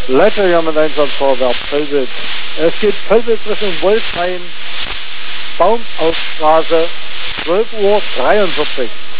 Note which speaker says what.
Speaker 1: Leiter hier mit Einsatzvorwerk Völbitz. Es geht Völbitz Richtung Wolfshain, Baumausstraße, 12:43 Uhr.